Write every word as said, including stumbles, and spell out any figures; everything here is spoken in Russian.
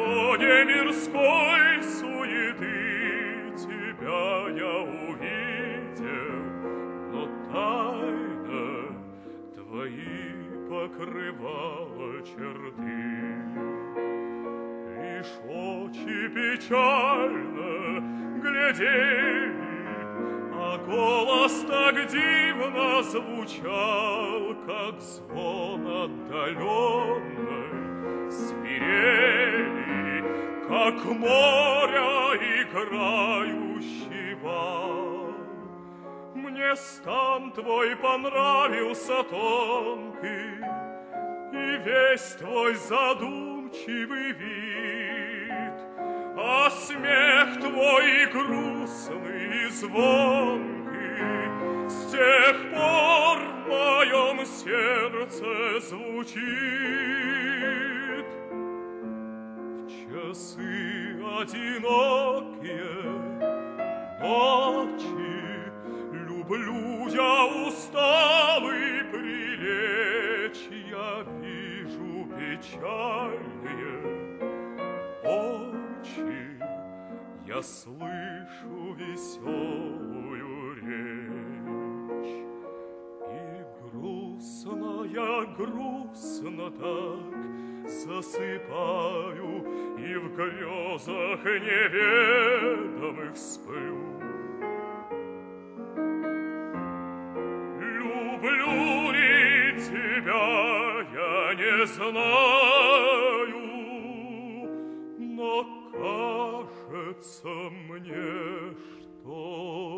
вроде мирской суеты тебя я увидел, но тайна твои покрывала черты. Лишь очи печально глядели, а голос так дивно звучал, как звон отдаленный, свирели, как моря играющий вал. Мне стан твой понравился тонкий, и весь твой задумчивый вид, а смех твой грустный и звонкий с тех пор в моем сердце звучит. В часы одинокие ночи люблю я усталый прилечь, я вижу печальные очи, я слышу веселую речь. И грустно я, грустно так засыпаю, и в грезах неведомых сплю. Люблю ли тебя я не знаю, но кажется мне, что